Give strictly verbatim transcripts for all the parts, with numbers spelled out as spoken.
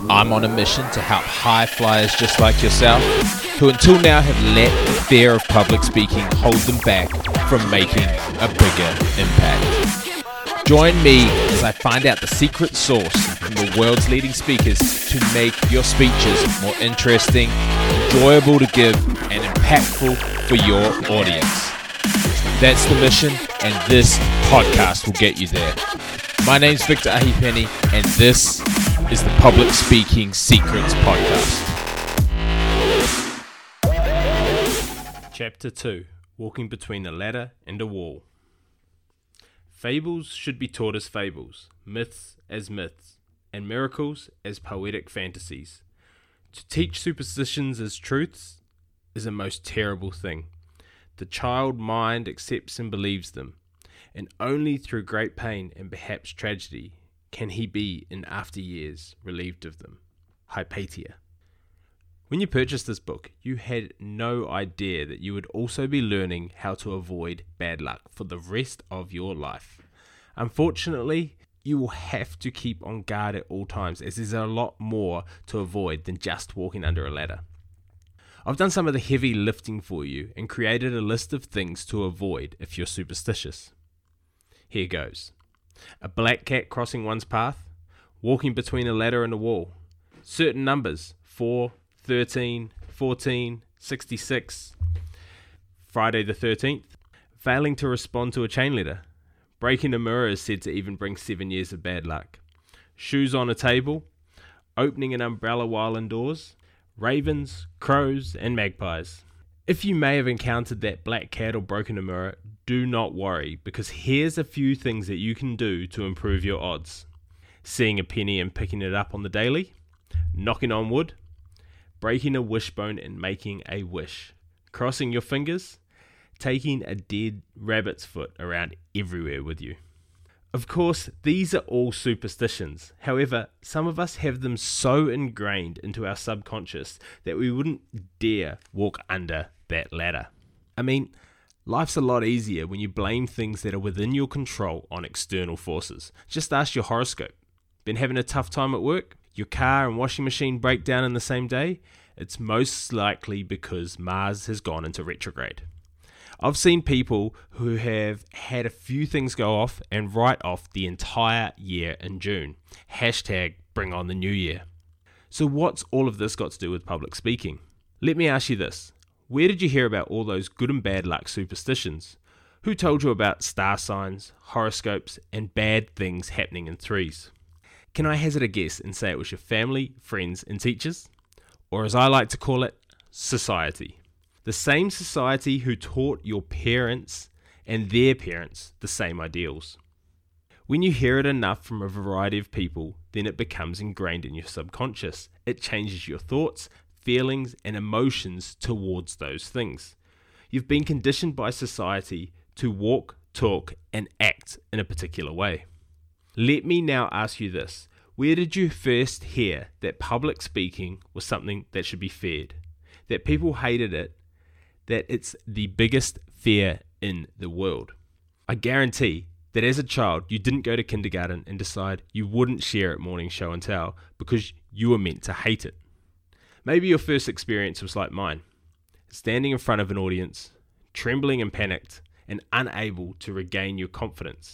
I'm on a mission to help high flyers just like yourself, who until now have let the fear of public speaking hold them back from making a bigger impact. Join me as I find out the secret sauce from the world's leading speakers to make your speeches more interesting, enjoyable to give, and impactful for your audience. That's the mission, and this podcast will get you there. My name's Victor Ahipeni, and this is the Public Speaking Secrets Podcast. Chapter two. Walking Between a Ladder and a Wall. Fables should be taught as fables, myths as myths, and miracles as poetic fantasies. To teach superstitions as truths is a most terrible thing. The child mind accepts and believes them, and only through great pain and perhaps tragedy can he be in after years relieved of them. Hypatia. When you purchased this book, you had no idea that you would also be learning how to avoid bad luck for the rest of your life. Unfortunately, you will have to keep on guard at all times, as there's a lot more to avoid than just walking under a ladder. I've done some of the heavy lifting for you and created a list of things to avoid if you're superstitious. Here goes. A black cat crossing one's path, walking between a ladder and a wall, certain numbers, four, thirteen, fourteen, sixty-six, Friday the thirteenth, failing to respond to a chain letter, breaking a mirror is said to even bring seven years of bad luck, shoes on a table, opening an umbrella while indoors, ravens, crows, and magpies. If you may have encountered that black cat or broken a mirror, do not worry, because here's a few things that you can do to improve your odds. Seeing a penny and picking it up on the daily, knocking on wood, breaking a wishbone and making a wish, crossing your fingers, taking a dead rabbit's foot around everywhere with you. Of course, these are all superstitions. However, some of us have them so ingrained into our subconscious that we wouldn't dare walk under that ladder. I mean, life's a lot easier when you blame things that are within your control on external forces. Just ask your horoscope. Been having a tough time at work? Your car and washing machine break down in the same day? It's most likely because Mars has gone into retrograde. I've seen people who have had a few things go off and write off the entire year in June. Hashtag bring on the new year. So what's all of this got to do with public speaking? Let me ask you this. Where did you hear about all those good and bad luck superstitions? Who told you about star signs, horoscopes, and bad things happening in threes? Can I hazard a guess and say it was your family, friends, and teachers? Or as I like to call it, society. The same society who taught your parents and their parents the same ideals. When you hear it enough from a variety of people, then it becomes ingrained in your subconscious. It changes your thoughts, feelings, and emotions towards those things. You've been conditioned by society to walk, talk, and act in a particular way. Let me now ask you this. Where did you first hear that public speaking was something that should be feared? That people hated it? That it's the biggest fear in the world? I guarantee that as a child, you didn't go to kindergarten and decide you wouldn't share at morning show and tell because you were meant to hate it. Maybe your first experience was like mine, standing in front of an audience, trembling and panicked, and unable to regain your confidence.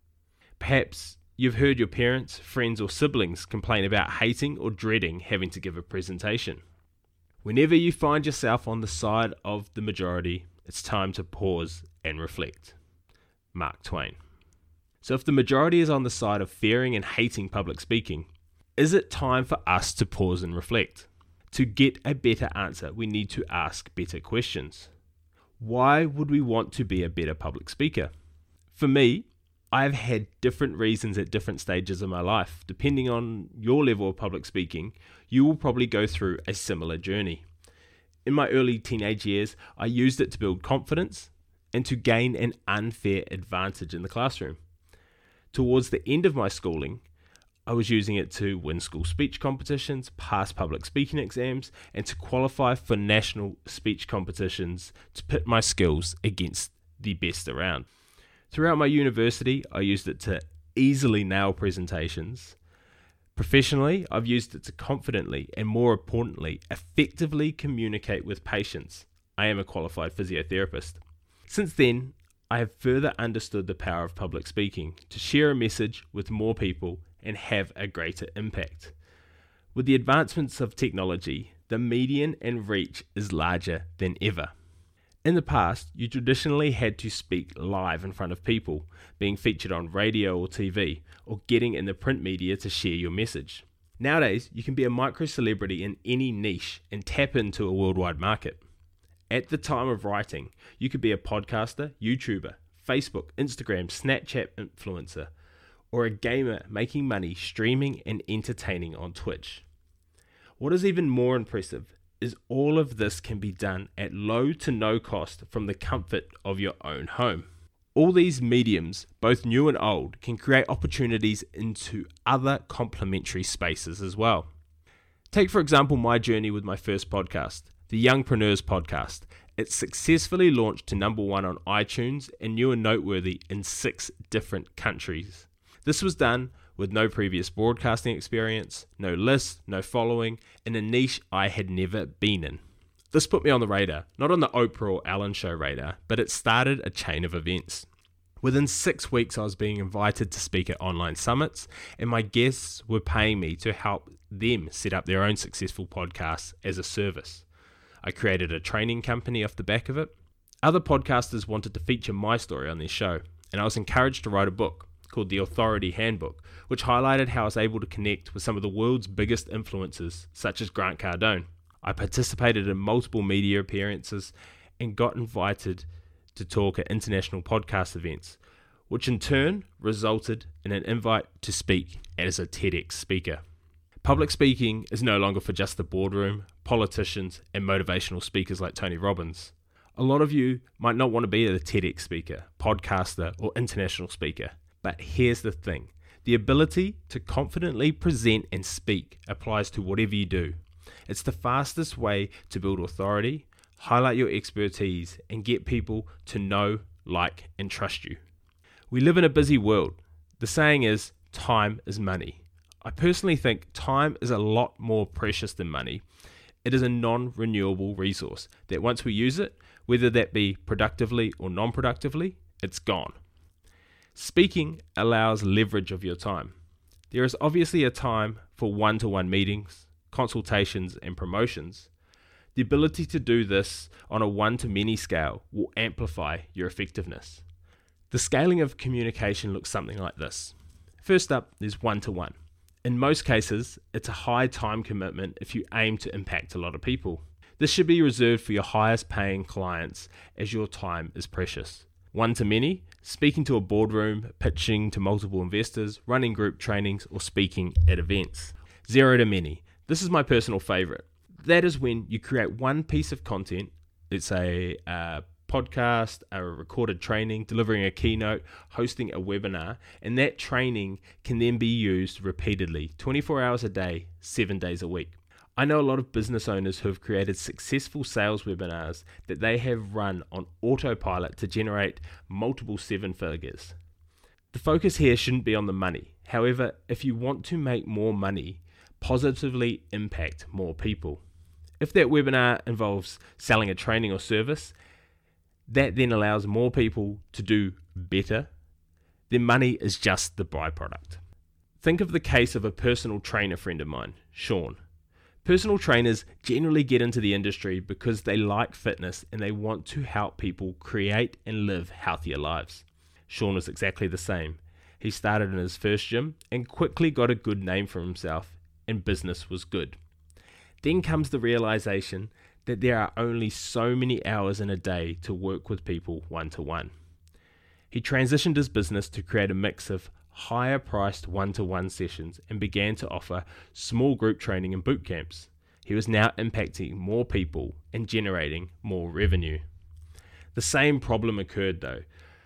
Perhaps you've heard your parents, friends, or siblings complain about hating or dreading having to give a presentation. Whenever you find yourself on the side of the majority, it's time to pause and reflect. Mark Twain. So if the majority is on the side of fearing and hating public speaking, is it time for us to pause and reflect? To get a better answer, we need to ask better questions. Why would we want to be a better public speaker? For me, I've had different reasons at different stages of my life. Depending on your level of public speaking, you will probably go through a similar journey. In my early teenage years, I used it to build confidence and to gain an unfair advantage in the classroom. Towards the end of my schooling, I was using it to win school speech competitions, pass public speaking exams, and to qualify for national speech competitions to pit my skills against the best around. Throughout my university, I used it to easily nail presentations, Professionally, I've used it to confidently and, more importantly, effectively communicate with patients. I am a qualified physiotherapist. Since then, I have further understood the power of public speaking to share a message with more people and have a greater impact. With the advancements of technology, the median and reach is larger than ever. In the past, you traditionally had to speak live in front of people, being featured on radio or T V, or getting in the print media to share your message. Nowadays, you can be a micro-celebrity in any niche and tap into a worldwide market. At the time of writing, you could be a podcaster, YouTuber, Facebook, Instagram, Snapchat influencer, or a gamer making money streaming and entertaining on Twitch. What is even more impressive is all of this can be done at low to no cost from the comfort of your own home. All these mediums, both new and old, can create opportunities into other complementary spaces as well. Take, for example, my journey with my first podcast, the Youngpreneurs Podcast. It successfully launched to number one on iTunes and new and noteworthy in six different countries. This was done with no previous broadcasting experience, no lists, no following, in a niche I had never been in. This put me on the radar, not on the Oprah or Ellen Show radar, but it started a chain of events. Within six weeks, I was being invited to speak at online summits, and my guests were paying me to help them set up their own successful podcasts as a service. I created a training company off the back of it. Other podcasters wanted to feature my story on their show, and I was encouraged to write a book called The Authority Handbook, which highlighted how I was able to connect with some of the world's biggest influencers, such as Grant Cardone. I participated in multiple media appearances and got invited to talk at international podcast events, which in turn resulted in an invite to speak as a TEDx speaker. Public speaking is no longer for just the boardroom, politicians, and motivational speakers like Tony Robbins. A lot of you might not want to be a TEDx speaker, podcaster, or international speaker. But here's the thing, the ability to confidently present and speak applies to whatever you do. It's the fastest way to build authority, highlight your expertise, and get people to know, like, and trust you. We live in a busy world. The saying is, time is money. I personally think time is a lot more precious than money. It is a non-renewable resource that once we use it, whether that be productively or non-productively, it's gone. Speaking allows leverage of your time. There is obviously a time for one-to-one meetings, consultations, and promotions. The ability to do this on a one-to-many scale will amplify your effectiveness. The scaling of communication looks something like this. First up is one-to-one. In most cases, it's a high time commitment if you aim to impact a lot of people. This should be reserved for your highest paying clients as your time is precious. One-to-many, speaking to a boardroom, pitching to multiple investors, running group trainings, or speaking at events. Zero-to-many. This is my personal favorite. That is when you create one piece of content, let's say a podcast, a recorded training, delivering a keynote, hosting a webinar, and that training can then be used repeatedly, twenty-four hours a day, seven days a week. I know a lot of business owners who have created successful sales webinars that they have run on autopilot to generate multiple seven figures. The focus here shouldn't be on the money. However, if you want to make more money, positively impact more people. If that webinar involves selling a training or service, that then allows more people to do better, then money is just the byproduct. Think of the case of a personal trainer friend of mine, Sean. Personal trainers generally get into the industry because they like fitness and they want to help people create and live healthier lives. Sean was exactly the same. He started in his first gym and quickly got a good name for himself, and business was good. Then comes the realization that there are only so many hours in a day to work with people one-to-one. He transitioned his business to create a mix of higher priced one-to-one sessions and began to offer small group training and boot camps. He was now impacting more people and generating more revenue. The same problem occurred though,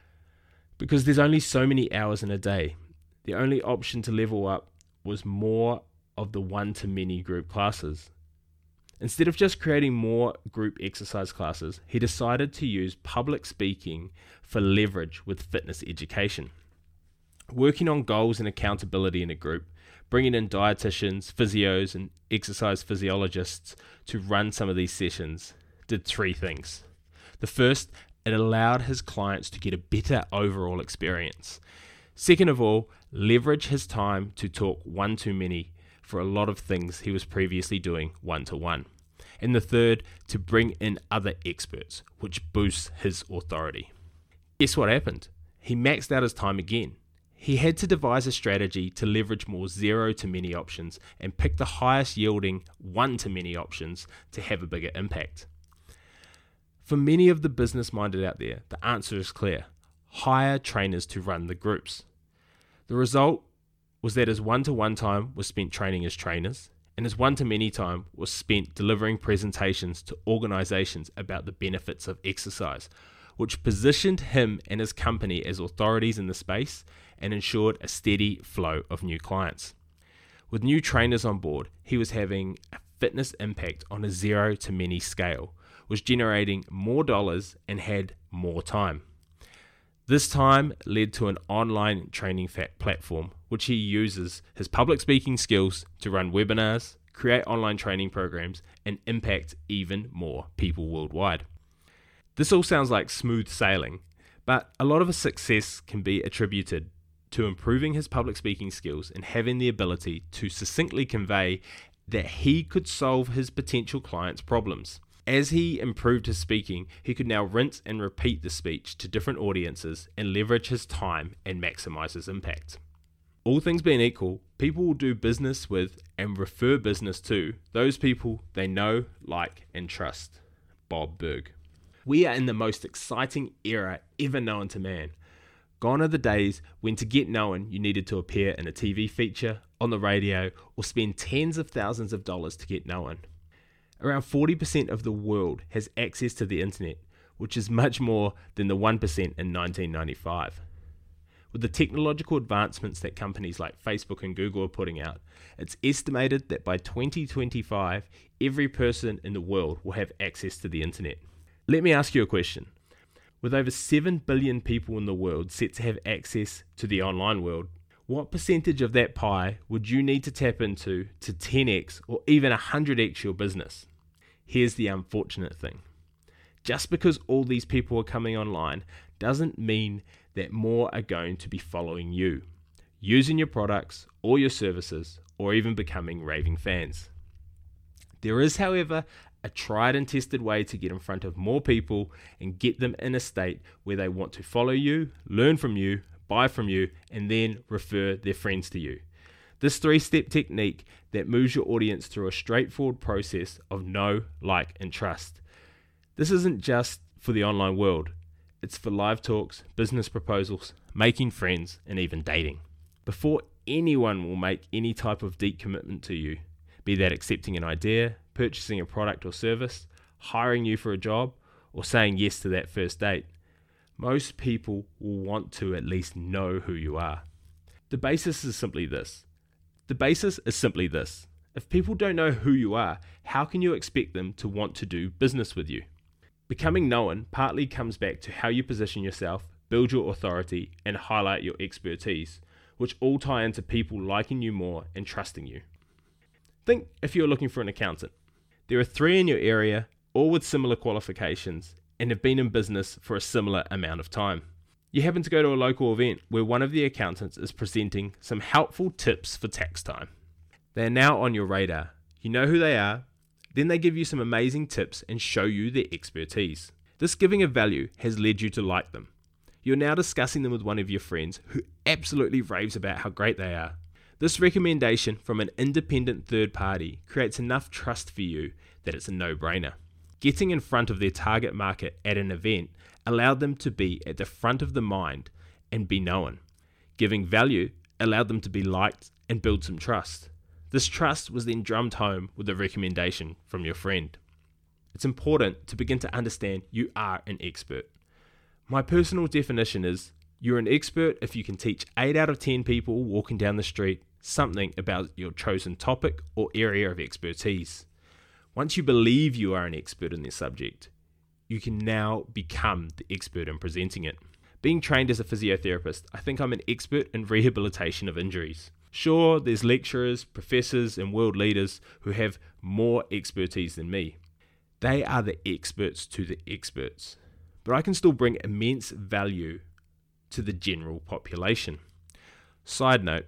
because there's only so many hours in a day. The only option to level up was more of the one-to-many group classes. Instead of just creating more group exercise classes, he decided to use public speaking for leverage with fitness education. working on goals and accountability in a group, bringing in dietitians, physios, and exercise physiologists to run some of these sessions, did three things. The first, it allowed his clients to get a better overall experience. Second of all, leverage his time to talk one-to-many for a lot of things he was previously doing one-to-one. And the third, to bring in other experts, which boosts his authority. Guess what happened? He maxed out his time again. He had to devise a strategy to leverage more zero-to-many options and pick the highest yielding one-to-many options to have a bigger impact. For many of the business-minded out there, the answer is clear. Hire trainers to run the groups. The result was that his one-to-one time was spent training his trainers, and his one-to-many time was spent delivering presentations to organizations about the benefits of exercise, which positioned him and his company as authorities in the space and ensured a steady flow of new clients. With new trainers on board, he was having a fitness impact on a zero-to-many scale, was generating more dollars and had more time. This time led to an online training platform, which he uses his public speaking skills to run webinars, create online training programs, and impact even more people worldwide. This all sounds like smooth sailing, but a lot of his success can be attributed to improving his public speaking skills and having the ability to succinctly convey that he could solve his potential clients' problems. As he improved his speaking, he could now rinse and repeat the speech to different audiences and leverage his time and maximize his impact. All things being equal, people will do business with and refer business to those people they know, like, and trust. Bob Burg. We are in the most exciting era ever known to man. Gone are the days when to get known you needed to appear in a T V feature, on the radio, or spend tens of thousands of dollars to get known. Around forty percent of the world has access to the internet, which is much more than the one percent in nineteen ninety-five. With the technological advancements that companies like Facebook and Google are putting out, it's estimated that by twenty twenty-five, every person in the world will have access to the internet. Let me ask you a question. With over seven billion people in the world set to have access to the online world, what percentage of that pie would you need to tap into to ten x or even one hundred x your business? Here's the unfortunate thing. Just because all these people are coming online doesn't mean that more are going to be following you, using your products or your services, or even becoming raving fans. There is, however, a tried and tested way to get in front of more people and get them in a state where they want to follow you, learn from you, buy from you, and then refer their friends to you. This three-step technique that moves your audience through a straightforward process of know, like, and trust. This isn't just for the online world. It's for live talks, business proposals, making friends, and even dating. Before anyone will make any type of deep commitment to you, be that accepting an idea, purchasing a product or service, hiring you for a job, or saying yes to that first date, most people will want to at least know who you are. The basis is simply this. The basis is simply this. If people don't know who you are, how can you expect them to want to do business with you? Becoming known partly comes back to how you position yourself, build your authority, and highlight your expertise, which all tie into people liking you more and trusting you. Think if you're looking for an accountant. There are three in your area, all with similar qualifications, and have been in business for a similar amount of time. You happen to go to a local event where one of the accountants is presenting some helpful tips for tax time. They are now on your radar. You know who they are. Then they give you some amazing tips and show you their expertise. This giving of value has led you to like them. You're now discussing them with one of your friends who absolutely raves about how great they are. This recommendation from an independent third party creates enough trust for you that it's a no-brainer. Getting in front of their target market at an event allowed them to be at the front of the mind and be known. Giving value allowed them to be liked and build some trust. This trust was then drummed home with a recommendation from your friend. It's important to begin to understand you are an expert. My personal definition is you're an expert if you can teach eight out of ten people walking down the street something about your chosen topic or area of expertise. Once you believe you are an expert in this subject, you can now become the expert in presenting it. Being trained as a physiotherapist, I think I'm an expert in rehabilitation of injuries. Sure, there's lecturers, professors, and world leaders who have more expertise than me. They are the experts to the experts. But I can still bring immense value to the general population. Side note,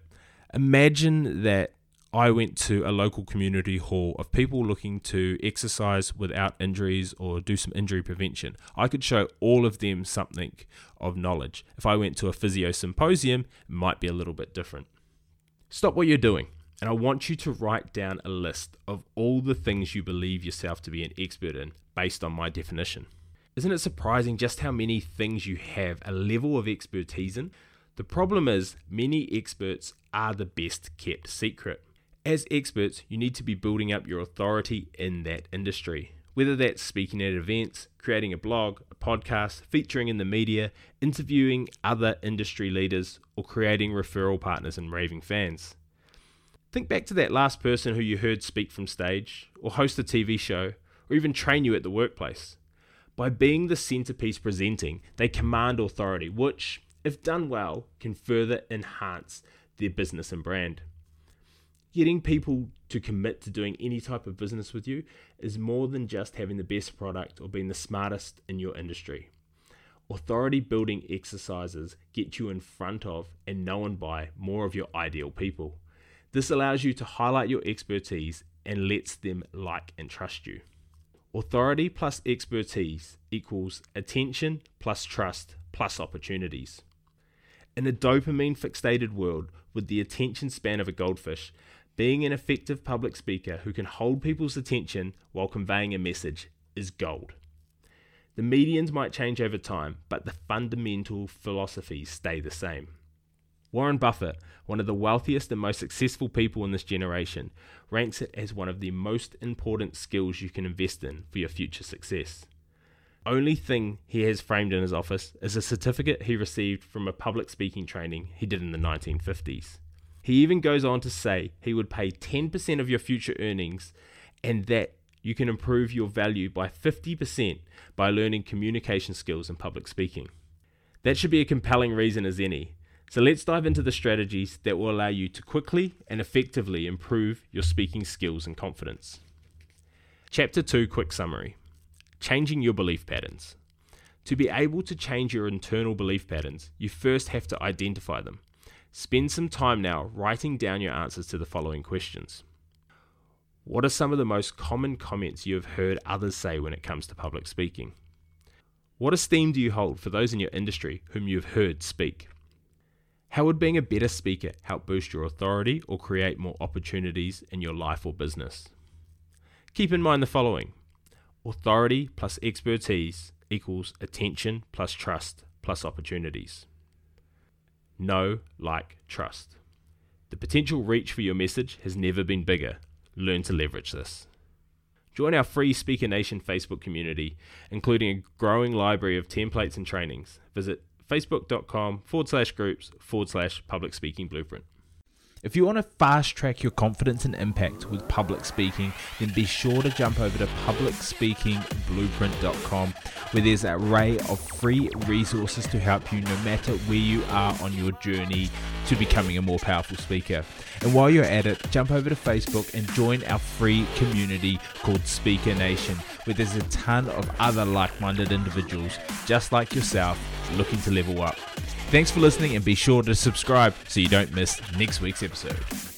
imagine that I went to a local community hall of people looking to exercise without injuries or do some injury prevention. I could show all of them something of knowledge. If I went to a physio symposium, it might be a little bit different. Stop what you're doing, and I want you to write down a list of all the things you believe yourself to be an expert in based on my definition. Isn't it surprising just how many things you have a level of expertise in? The problem is, many experts are the best kept secret. As experts, you need to be building up your authority in that industry, whether that's speaking at events, creating a blog, a podcast, featuring in the media, interviewing other industry leaders, or creating referral partners and raving fans. Think back to that last person who you heard speak from stage, or host a T V show, or even train you at the workplace. By being the centerpiece presenting, they command authority, which, if done well, can further enhance their business and brand. Getting people to commit to doing any type of business with you is more than just having the best product or being the smartest in your industry. Authority building exercises get you in front of and known by more of your ideal people. This allows you to highlight your expertise and lets them like and trust you. Authority plus expertise equals attention plus trust plus opportunities. In a dopamine fixated world with the attention span of a goldfish, being an effective public speaker who can hold people's attention while conveying a message is gold. The medians might change over time, but the fundamental philosophies stay the same. Warren Buffett, one of the wealthiest and most successful people in this generation, ranks it as one of the most important skills you can invest in for your future success. Only thing he has framed in his office is a certificate he received from a public speaking training he did in the nineteen fifties. He even goes on to say he would pay ten percent of your future earnings and that you can improve your value by fifty percent by learning communication skills and public speaking. That should be a compelling reason as any. So let's dive into the strategies that will allow you to quickly and effectively improve your speaking skills and confidence. Chapter two, quick summary. Changing your belief patterns. To be able to change your internal belief patterns, you first have to identify them. Spend some time now writing down your answers to the following questions. What are some of the most common comments you have heard others say when it comes to public speaking? What esteem do you hold for those in your industry whom you have heard speak? How would being a better speaker help boost your authority or create more opportunities in your life or business? Keep in mind the following. Authority plus expertise equals attention plus trust plus opportunities. Know, like, trust. The potential reach for your message has never been bigger. Learn to leverage this. Join our free Speaker Nation Facebook community, including a growing library of templates and trainings. Visit facebook.com forward slash groups forward slash public speaking blueprint. If you want to fast track your confidence and impact with public speaking, then be sure to jump over to public speaking blueprint dot com, where there's an array of free resources to help you no matter where you are on your journey to becoming a more powerful speaker. And while you're at it, jump over to Facebook and join our free community called Speaker Nation, where there's a ton of other like-minded individuals just like yourself looking to level up. Thanks for listening, and be sure to subscribe so you don't miss next week's episode.